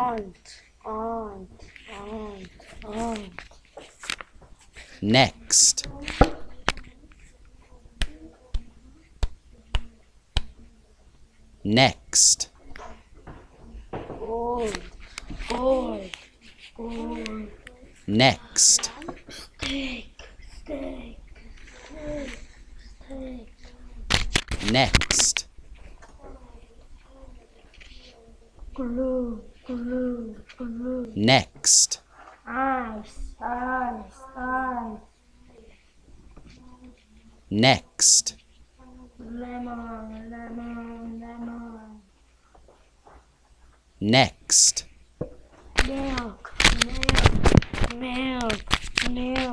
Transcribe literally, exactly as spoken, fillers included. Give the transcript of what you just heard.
Aunt, aunt, aunt, aunt. Next. Next. Gold, gold, gold. Next. Steak, steak, steak, steak. Next. Glue, glue, glue. Next. Ice, ice, ice. Next. Lemon, lemon, lemon. Next. Milk, milk, milk, milk.